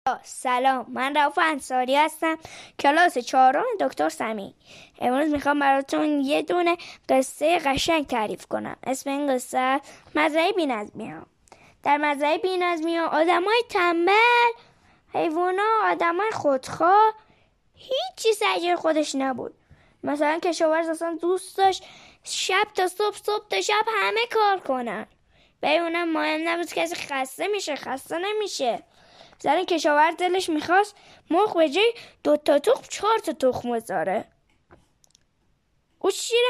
سلام، من رؤوف انصاری هستم، کلاس 4 دکتر سمیع. امروز میخوام براتون یه دونه قصه قشنگ تعریف کنم. اسم این قصه مزرعه بی‌نظمی‌ها. در مزرعه بی‌نظمی‌ها آدمای تنبل، حیوونا، آدمای خودخواه، هیچی سر خودش نبود. مثلا کشاورز اصلا دوست داشت شب تا صبح تا شب همه کار کنن. به اونم مهم نبود کسی خسته نمیشه. زن کشاورز دلش میخواست مرغ به جای 2 تا تخم 4 تا تخم بذاره. او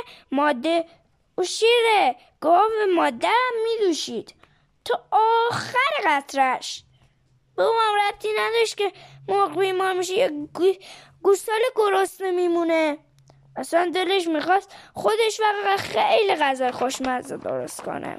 شیر گاو ماده هم میدوشید تا آخر قطرش. به اون هم ربطی نداشت که مرغ بیمار میشه یا گوساله گرسنه میمونه. اصلا دلش میخواست خودش فقط خیلی غذای خوشمزه درست کنه.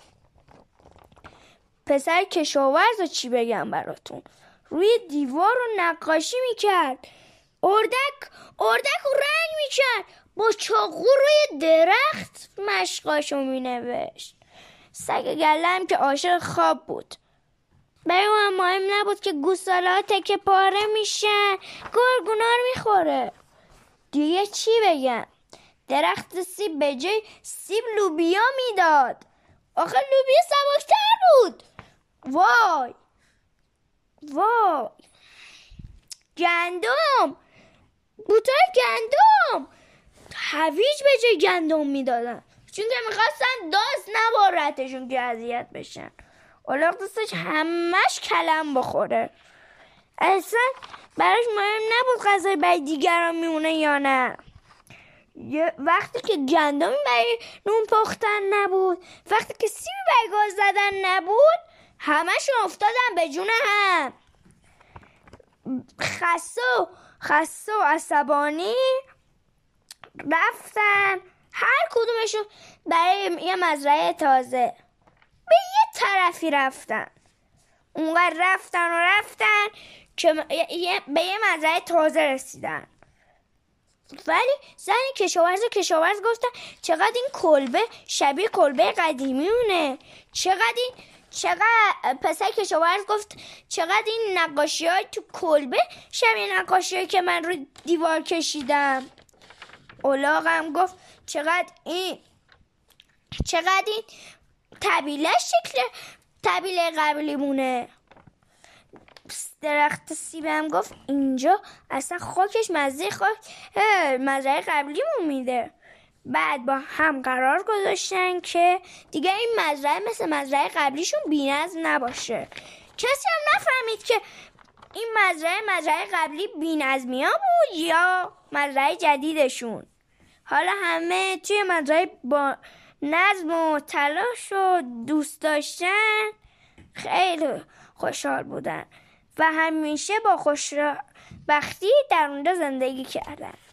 پسر کشاورز رو چی بگم براتون؟ روی دیوار رو نقاشی میکرد، اردک رو رنگ میکرد، با چاقو روی درخت مشقاشو مینوشت. سگ گله هم که عاشق خواب بود. برای اون مهم نبود که گوساله ها تکه پاره میشن، گرگونا رو میخوره. دیگه چی بگم؟ درخت سیب به جای سیب لوبیا میداد. آخه لوبیا سبکتر بود. وای گندم، بوتای گندم، هویج به جای گندم میدادن چون که میخواستن داز نبارتشون که اذیت بشن. الاغ دوستش همش کلم بخوره. اصلا براش مهم نبود غذای برای دیگران میمونه یا نه. وقتی که گندمی برای نون پختن نبود، وقتی که سیبی برای گاز زدن نبود، همشون افتادن به جون هم. خسته و عصبانی رفتن هر کدومشون برای یه مزرعه تازه به یه طرفی رفتن. اونقدر رفتن که به یه مزرعه تازه رسیدن. ولی زن کشاورز گفتن چقدر این کلبه شبیه کلبه قدیمیونه. چقدر پسر کشاورز گفت چقدر این نقاشی‌ها تو کلبه شبیه نقاشی‌هایی که من رو دیوار کشیدم. الاغم گفت چقدر این طبیله شکل طبیله قبلی مونه. درخت سیبم گفت اینجا اصلا خاکش مزرعه قبلیمون میده. بعد با هم قرار گذاشتن که دیگه این مزرعه مثل مزرعه قبلیشون بی‌نظم نباشه. کسی هم نفهمید که این مزرعه قبلی بی‌نظمی‌ها بود یا مزرعه جدیدشون. حالا همه توی مزرعه با نظم و تلاش و دوست داشتن خیلی خوشحال بودن و همیشه با خوشبختی در اونجا زندگی کردن.